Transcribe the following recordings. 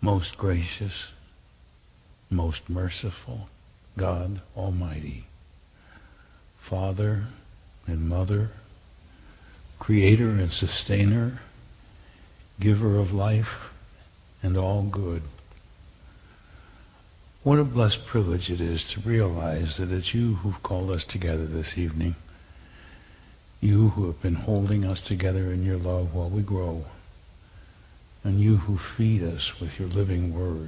most gracious, most merciful God Almighty, Father and Mother, Creator and Sustainer, Giver of life and all good. What a blessed privilege it is to realize that it's you who've called us together this evening, you who have been holding us together in your love while we grow, and you who feed us with your living word.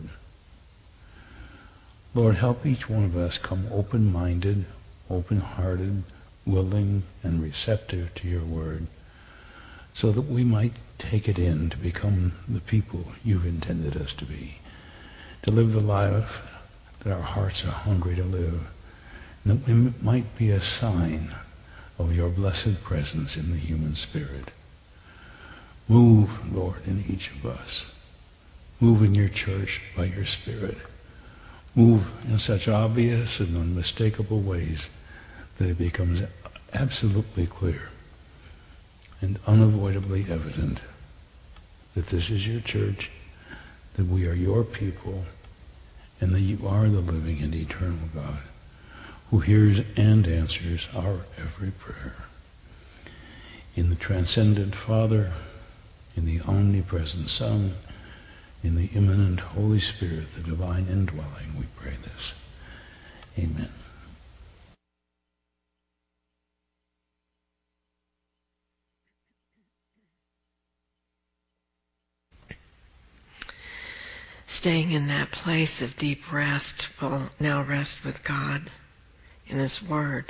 Lord, help each one of us come open-minded, open-hearted, willing, and receptive to your word, so that we might take it in to become the people you've intended us to be, to live the life that our hearts are hungry to live, and that we might be a sign of your blessed presence in the human spirit. Move, Lord, in each of us. Move in your church by your Spirit. Move in such obvious and unmistakable ways that it becomes absolutely clear and unavoidably evident that this is your church, that we are your people, and that you are the living and eternal God who hears and answers our every prayer. In the transcendent Father, in the omnipresent Son, in the immanent Holy Spirit, the divine indwelling, we pray this. Amen. Staying in that place of deep rest, we'll now rest with God in His Word.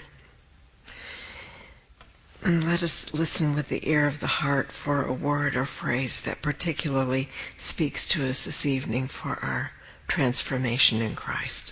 And let us listen with the ear of the heart for a word or phrase that particularly speaks to us this evening for our transformation in Christ.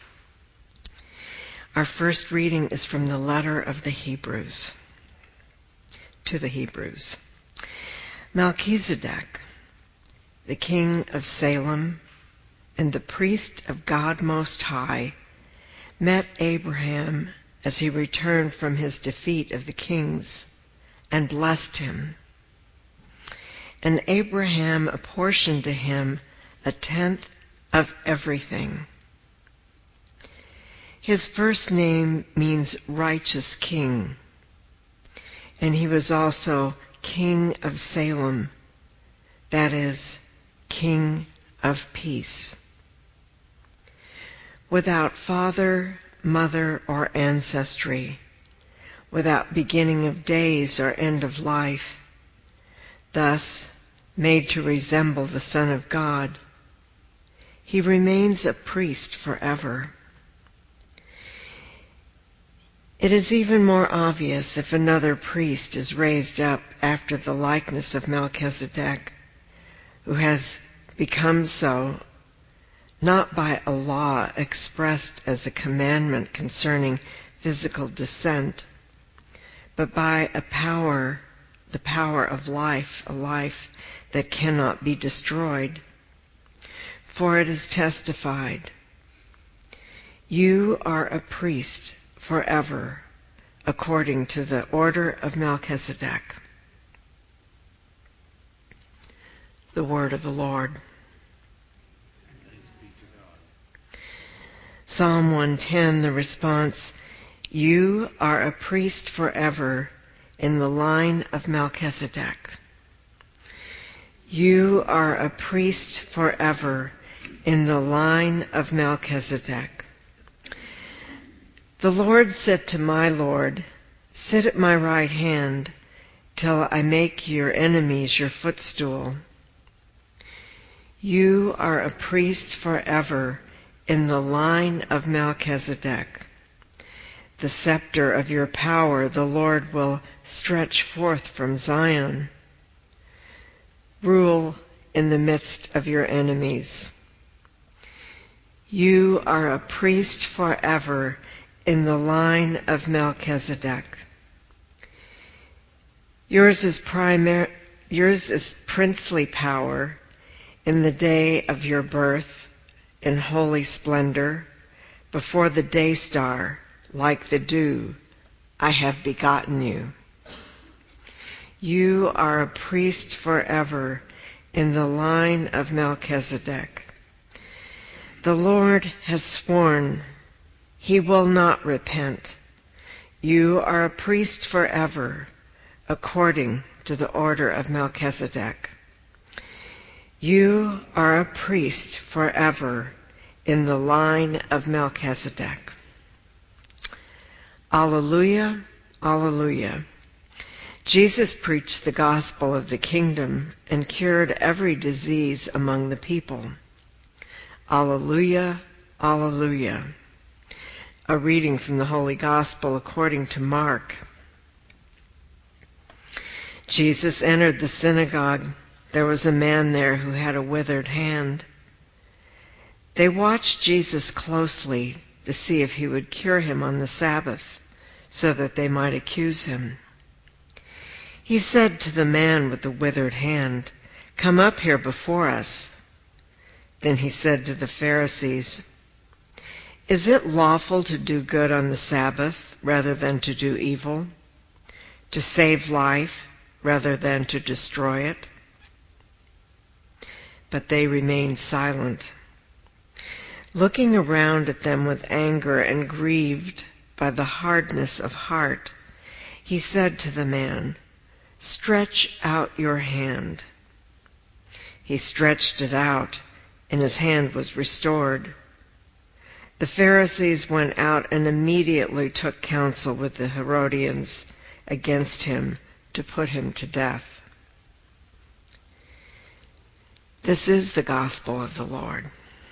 Our first reading is from the letter of the Hebrews, to the Hebrews. Melchizedek, the king of Salem and the priest of God Most High, met Abraham as he returned from his defeat of the kings and blessed him. And Abraham apportioned to him 1/10 of everything. His first name means righteous king, and he was also king of Salem, that is, king of peace. Without father, mother, or ancestry, without beginning of days or end of life, thus made to resemble the Son of God, he remains a priest forever. It is even more obvious if another priest is raised up after the likeness of Melchizedek, who has become so not by a law expressed as a commandment concerning physical descent, but by a power, the power of life, a life that cannot be destroyed. For it is testified, "You are a priest forever, according to the order of Melchizedek." The word of the Lord. Psalm 110, the response, "You are a priest forever in the line of Melchizedek." You are a priest forever in the line of Melchizedek. The Lord said to my Lord, "Sit at my right hand till I make your enemies your footstool." You are a priest forever in the line of Melchizedek. The scepter of your power the Lord will stretch forth from Zion. Rule in the midst of your enemies. You are a priest forever in the line of Melchizedek. Yours is princely power in the day of your birth, in holy splendor, before the day star, like the dew, I have begotten you. You are a priest forever in the line of Melchizedek. The Lord has sworn he will not repent. You are a priest forever, according to the order of Melchizedek. You are a priest forever in the line of Melchizedek. Alleluia, alleluia. Jesus preached the gospel of the kingdom and cured every disease among the people. Alleluia, alleluia. A reading from the Holy Gospel according to Mark. Jesus entered the synagogue. There was a man there who had a withered hand. They watched Jesus closely to see if he would cure him on the Sabbath, so that they might accuse him. He said to the man with the withered hand, "Come up here before us." Then he said to the Pharisees, "Is it lawful to do good on the Sabbath rather than to do evil? To save life rather than to destroy it?" But they remained silent. Looking around at them with anger and grieved by the hardness of heart, he said to the man, "Stretch out your hand." He stretched it out, and his hand was restored. The Pharisees went out and immediately took counsel with the Herodians against him to put him to death. This is the gospel of the Lord.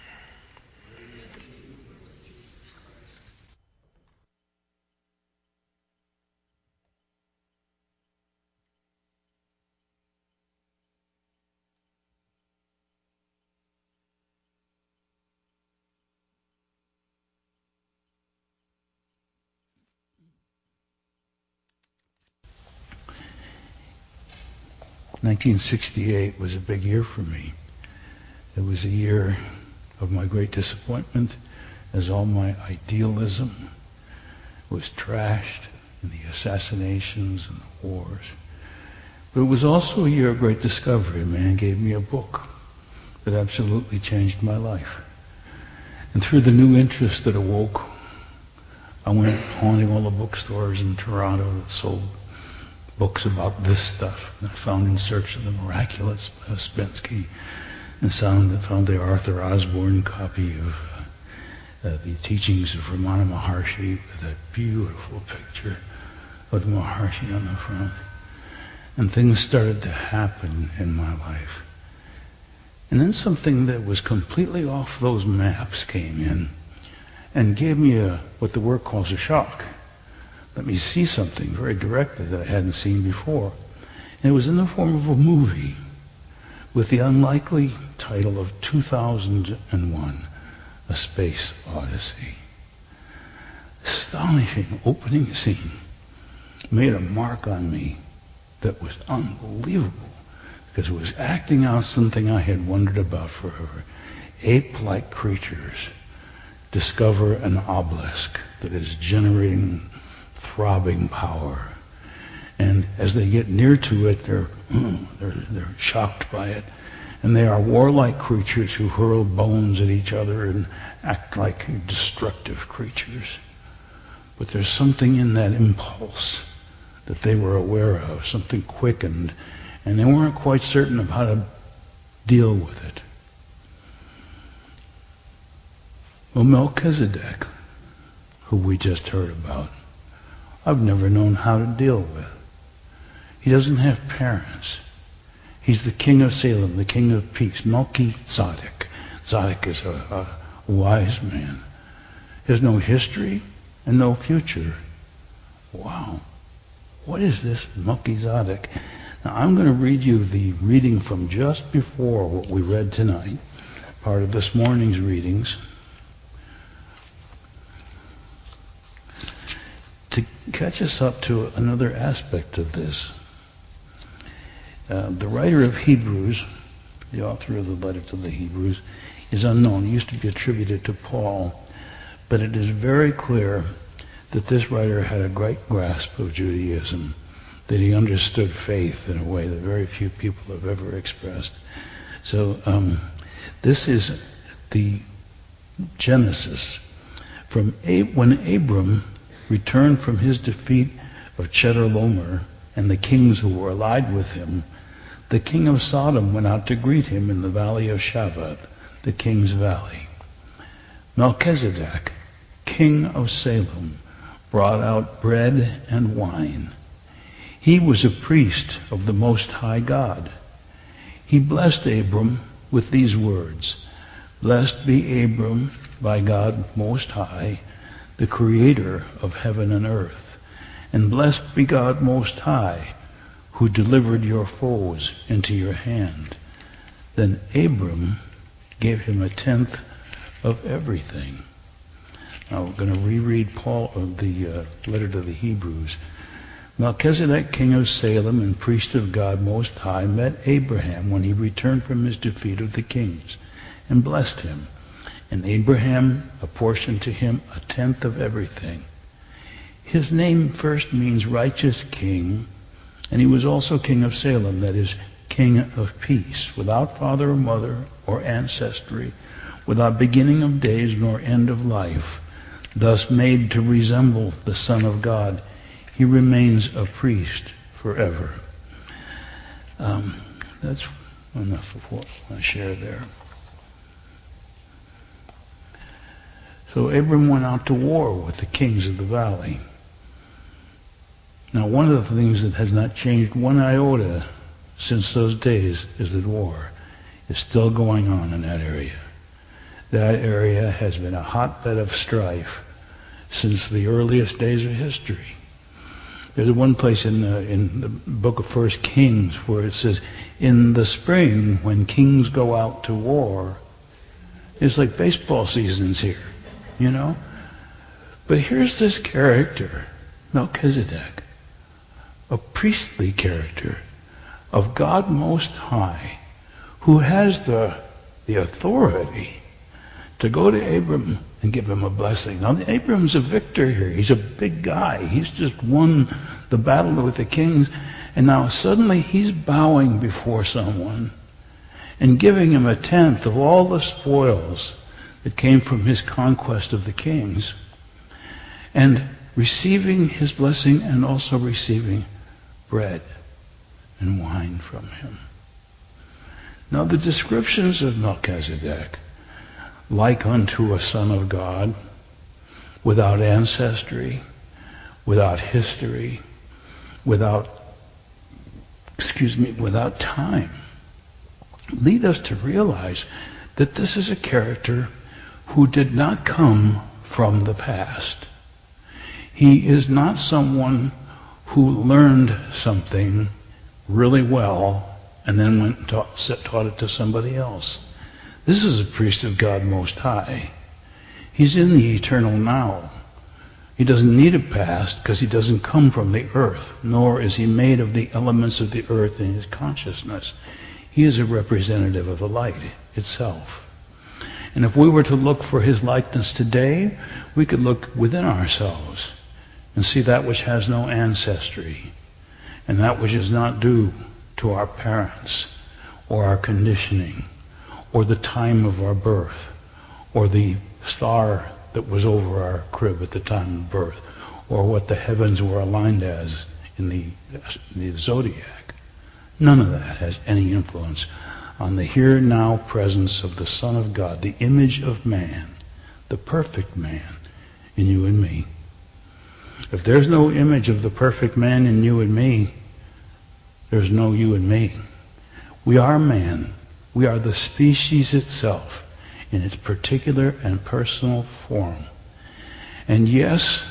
1968 was a big year for me. It was a year of my great disappointment, as all my idealism was trashed in the assassinations and the wars. But it was also a year of great discovery. A man gave me a book that absolutely changed my life. And through the new interest that awoke, I went haunting all the bookstores in Toronto that sold books about this stuff. And I found In Search of the Miraculous by Ouspensky, and found the Arthur Osborne copy of the Teachings of Ramana Maharshi with that beautiful picture of the Maharshi on the front. And things started to happen in my life. And then something that was completely off those maps came in and gave me what the work calls a shock. Let me see something very directly that I hadn't seen before. And it was in the form of a movie with the unlikely title of 2001, A Space Odyssey. Astonishing opening scene made a mark on me that was unbelievable, because it was acting out something I had wondered about forever. Ape-like creatures discover an obelisk that is generating throbbing power. And as they get near to it, they're shocked by it. And they are warlike creatures who hurl bones at each other and act like destructive creatures. But there's something in that impulse that they were aware of, something quickened, and they weren't quite certain of how to deal with it. Well, Melchizedek, who we just heard about, I've never known how to deal with. He doesn't have parents. He's the king of Salem, the king of peace, Melchizedek. Zadok is a wise man. He has no history and no future. Wow. What is this Melchizedek? Now, I'm going to read you the reading from just before what we read tonight, part of this morning's readings, to catch us up to another aspect of this. The writer of Hebrews, the author of the letter to the Hebrews, is unknown. He used to be attributed to Paul, but it is very clear that this writer had a great grasp of Judaism, that he understood faith in a way that very few people have ever expressed. So this is the Genesis. When Abram returned from his defeat of Chedorlaomer and the kings who were allied with him, the king of Sodom went out to greet him in the valley of Shaveh, the king's valley. Melchizedek, king of Salem, brought out bread and wine. He was a priest of the Most High God. He blessed Abram with these words, "Blessed be Abram by God Most High, the creator of heaven and earth. And blessed be God Most High, who delivered your foes into your hand." Then Abram gave him a tenth of everything. Now we're going to reread the letter to the Hebrews. Melchizedek, king of Salem and priest of God Most High, met Abraham when he returned from his defeat of the kings and blessed him. And Abraham apportioned to him a tenth of everything. His name first means righteous king, and he was also king of Salem, that is, king of peace, without father or mother or ancestry, without beginning of days nor end of life, thus made to resemble the Son of God. He remains a priest forever. That's enough of what I share there. So Abram went out to war with the kings of the valley. Now, one of the things that has not changed one iota since those days is that war is still going on in that area. That area has been a hotbed of strife since the earliest days of history. There's one place in the book of 1 Kings where it says, in the spring when kings go out to war, it's like baseball season's here, you know? But here's this character, Melchizedek, a priestly character of God Most High, who has the authority to go to Abram and give him a blessing. Now, Abram's a victor here. He's a big guy. He's just won the battle with the kings, and now suddenly he's bowing before someone and giving him a tenth of all the spoils that came from his conquest of the kings, and receiving his blessing and also receiving bread and wine from him. Now, the descriptions of Melchizedek, like unto a son of God, without ancestry, without history, without time, lead us to realize that this is a character who did not come from the past. He is not someone who learned something really well and then went and taught it to somebody else. This is a priest of God Most High. He's in the eternal now. He doesn't need a past because he doesn't come from the earth, nor is he made of the elements of the earth in his consciousness. He is a representative of the light itself. And if we were to look for his likeness today, we could look within ourselves and see that which has no ancestry, and that which is not due to our parents, or our conditioning, or the time of our birth, or the star that was over our crib at the time of birth, or what the heavens were aligned as in the zodiac. None of that has any influence on the here-now presence of the Son of God, the image of man, the perfect man in you and me. If there's no image of the perfect man in you and me, there's no you and me. We are man. We are the species itself in its particular and personal form. And yes,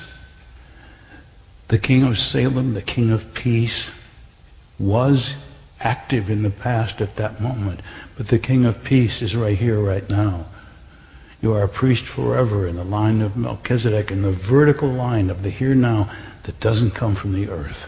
the King of Salem, the King of Peace, was active in the past at that moment. But the King of Peace is right here, right now. You are a priest forever in the line of Melchizedek, in the vertical line of the here now that doesn't come from the earth.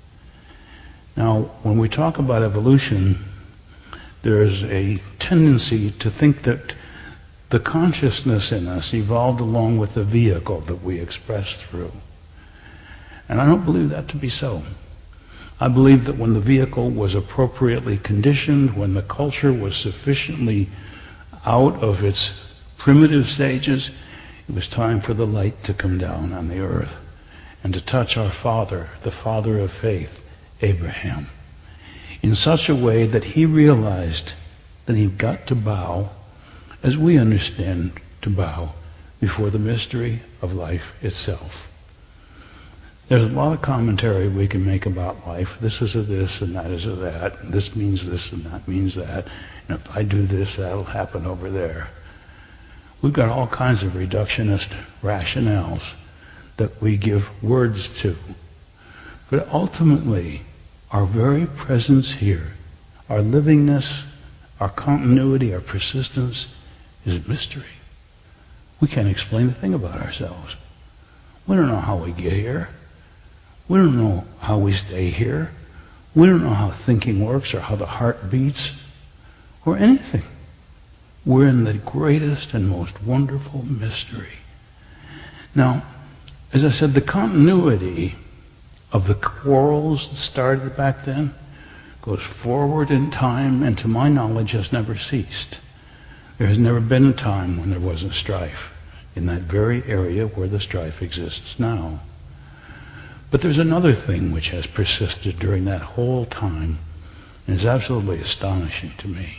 Now, when we talk about evolution, there's a tendency to think that the consciousness in us evolved along with the vehicle that we express through. And I don't believe that to be so. I believe that when the vehicle was appropriately conditioned, when the culture was sufficiently out of its primitive stages, it was time for the light to come down on the earth and to touch our father, the father of faith, Abraham, in such a way that he realized that he got to bow, as we understand to bow, before the mystery of life itself. There's a lot of commentary we can make about life. This is a this and that is a that. And this means this and that means that. And if I do this, that'll happen over there. We've got all kinds of reductionist rationales that we give words to. But ultimately, our very presence here, our livingness, our continuity, our persistence is a mystery. We can't explain a thing about ourselves. We don't know how we get here. We don't know how we stay here. We don't know how thinking works or how the heart beats or anything. We're in the greatest and most wonderful mystery. Now, as I said, the continuity of the quarrels that started back then goes forward in time and to my knowledge has never ceased. There has never been a time when there wasn't strife in that very area where the strife exists now. But there's another thing which has persisted during that whole time and is absolutely astonishing to me.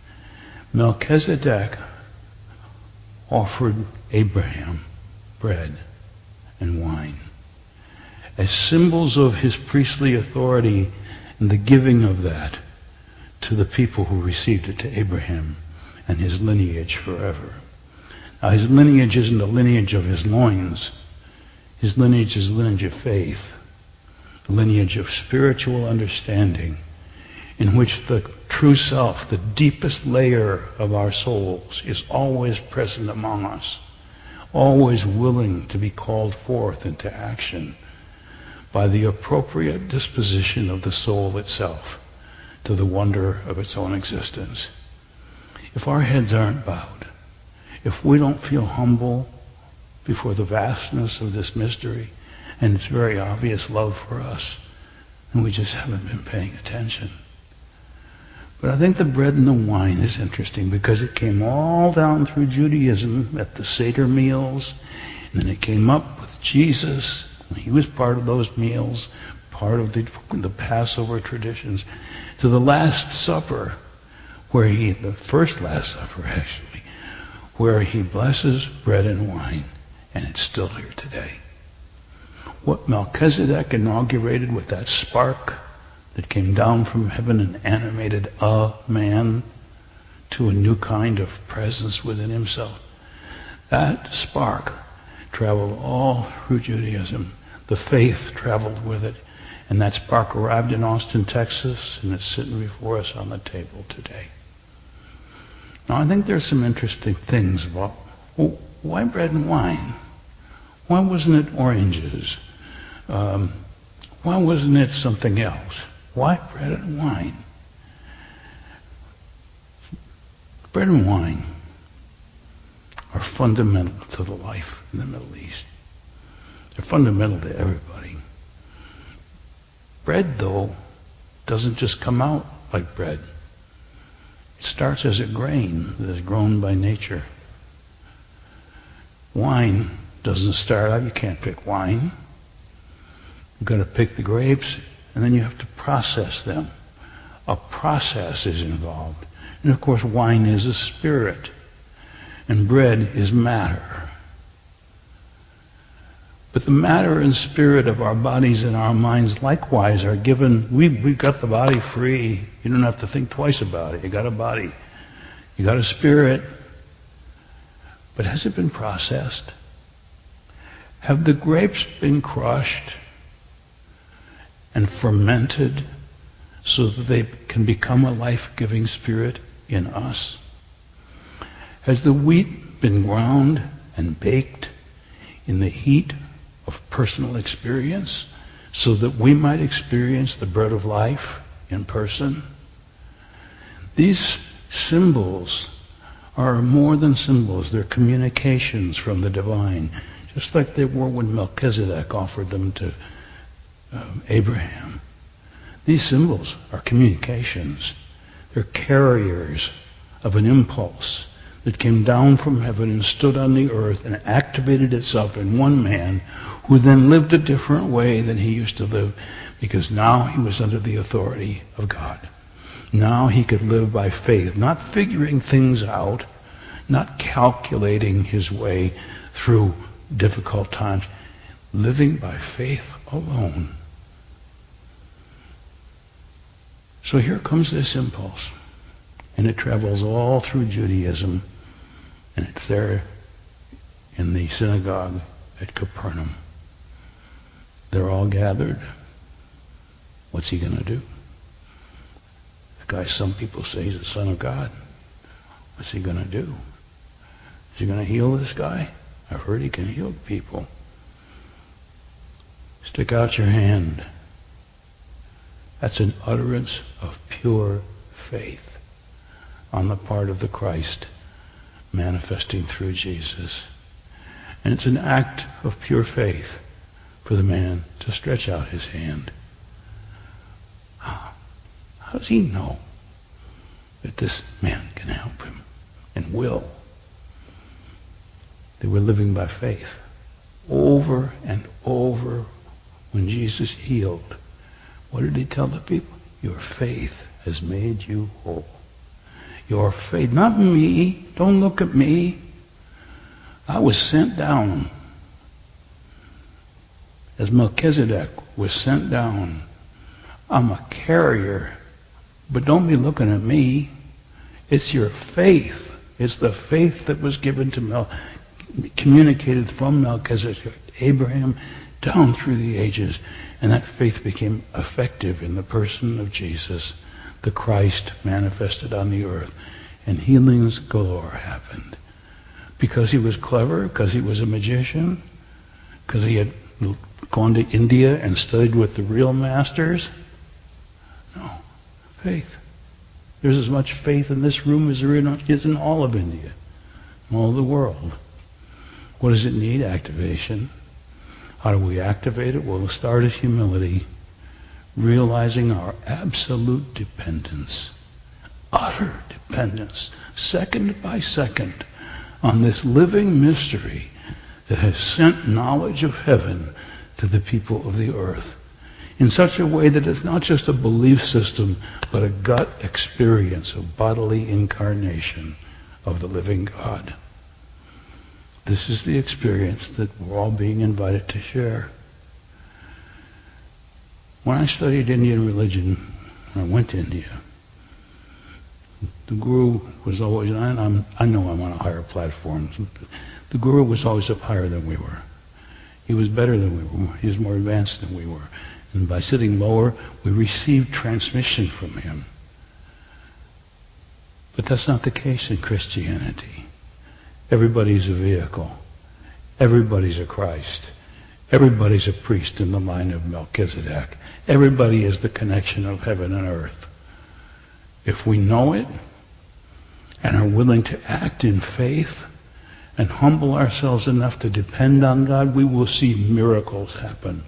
Melchizedek offered Abraham bread and wine as symbols of his priestly authority and the giving of that to the people who received it, to Abraham and his lineage forever. Now his lineage isn't a lineage of his loins. His lineage is a lineage of faith, a lineage of spiritual understanding in which the true self, the deepest layer of our souls, is always present among us, always willing to be called forth into action by the appropriate disposition of the soul itself to the wonder of its own existence. If our heads aren't bowed, if we don't feel humble before the vastness of this mystery and its very obvious love for us, then we just haven't been paying attention. But I think the bread and the wine is interesting because it came all down through Judaism at the Seder meals, and then it came up with Jesus. He was part of those meals, part of the Passover traditions, to the Last Supper, where the first Last Supper actually, where he blesses bread and wine, and it's still here today. What Melchizedek inaugurated with that spark that came down from heaven and animated a man to a new kind of presence within himself, that spark traveled all through Judaism. The faith traveled with it. And that spark arrived in Austin, Texas, and it's sitting before us on the table today. Now, I think there's some interesting things about, well, why bread and wine? Why wasn't it oranges? Why wasn't it something else? Why bread and wine? Bread and wine are fundamental to the life in the Middle East. They're fundamental to everybody. Bread, though, doesn't just come out like bread. It starts as a grain that is grown by nature. Wine doesn't start out. You can't pick wine. You've got to pick the grapes, and then you have to process them. A process is involved. And of course, wine is a spirit, and bread is matter. But the matter and spirit of our bodies and our minds likewise are given. We've got the body free. You don't have to think twice about it. You got a body. You got a spirit. But has it been processed? Have the grapes been crushed and fermented so that they can become a life-giving spirit in us? Has the wheat been ground and baked in the heat of personal experience so that we might experience the bread of life in person? These symbols are more than symbols. They're communications from the divine, just like they were when Melchizedek offered them to Abraham. These symbols are communications. They're carriers of an impulse that came down from heaven and stood on the earth and activated itself in one man who then lived a different way than he used to live, because now he was under the authority of God. Now he could live by faith, not figuring things out, not calculating his way through difficult times, living by faith alone. So here comes this impulse, and it travels all through Judaism, and it's there in the synagogue at Capernaum. They're all gathered. What's he going to do? The guy, some people say he's the Son of God. What's he going to do? Is he going to heal this guy? I've heard he can heal people. Stick out your hand. That's an utterance of pure faith on the part of the Christ manifesting through Jesus. And it's an act of pure faith for the man to stretch out his hand. How does he know that this man can help him and will? They were living by faith. Over and over, when Jesus healed, what did he tell the people? Your faith has made you whole. Your faith, not me. Don't look at me. I was sent down as Melchizedek was sent down. I'm a carrier, but don't be looking at me. It's your faith. It's the faith that was given to communicated from Melchizedek, Abraham, down through the ages. And that faith became effective in the person of Jesus, the Christ manifested on the earth. And healings galore happened. Because he was clever, because he was a magician, because he had gone to India and studied with the real masters. No. Faith. There's as much faith in this room as there is in all of India, all of the world. What does it need? Activation. How do we activate it? Well, the start is humility, realizing our absolute dependence, utter dependence, second by second, on this living mystery that has sent knowledge of heaven to the people of the earth in such a way that it's not just a belief system, but a gut experience of bodily incarnation of the living God. This is the experience that we're all being invited to share. When I studied Indian religion, I went to India. The Guru was always, I know I'm on a higher platform, the Guru was always up higher than we were. He was better than we were. He was more advanced than we were. And by sitting lower, we received transmission from him. But that's not the case in Christianity. Everybody's a vehicle. Everybody's a Christ. Everybody's a priest in the line of Melchizedek. Everybody is the connection of heaven and earth. If we know it and are willing to act in faith and humble ourselves enough to depend on God, we will see miracles happen.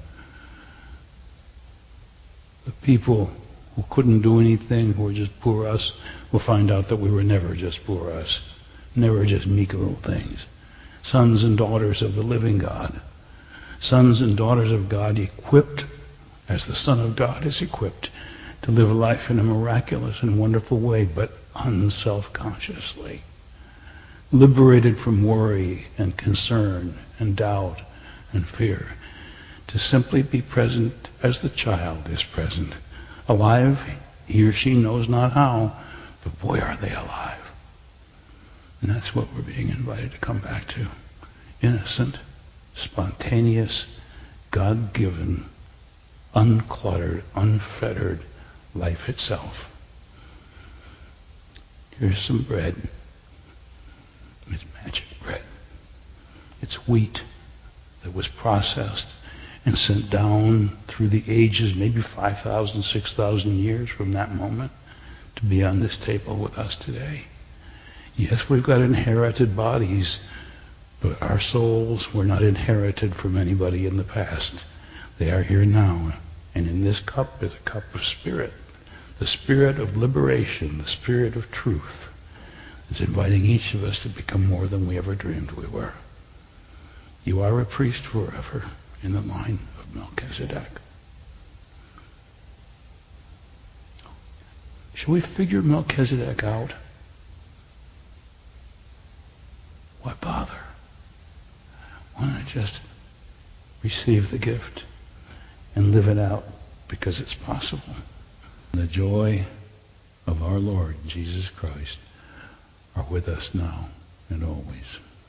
The people who couldn't do anything, who were just poor us, will find out that we were never just poor us. Never just meek little things. Sons and daughters of the living God. Sons and daughters of God equipped, as the Son of God is equipped, to live life in a miraculous and wonderful way, but unself-consciously. Liberated from worry and concern and doubt and fear. To simply be present as the child is present. Alive, he or she knows not how, but boy, are they alive. And that's what we're being invited to come back to. Innocent, spontaneous, God-given, uncluttered, unfettered life itself. Here's some bread. It's magic bread. It's wheat that was processed and sent down through the ages, maybe 5,000, 6,000 years from that moment, to be on this table with us today. Yes, we've got inherited bodies, but our souls were not inherited from anybody in the past. They are here now. And in this cup is a cup of spirit. The spirit of liberation, the spirit of truth. It's inviting each of us to become more than we ever dreamed we were. You are a priest forever in the line of Melchizedek. Shall we figure Melchizedek out? Why bother? Why not just receive the gift and live it out because it's possible? The joy of our Lord Jesus Christ are with us now and always.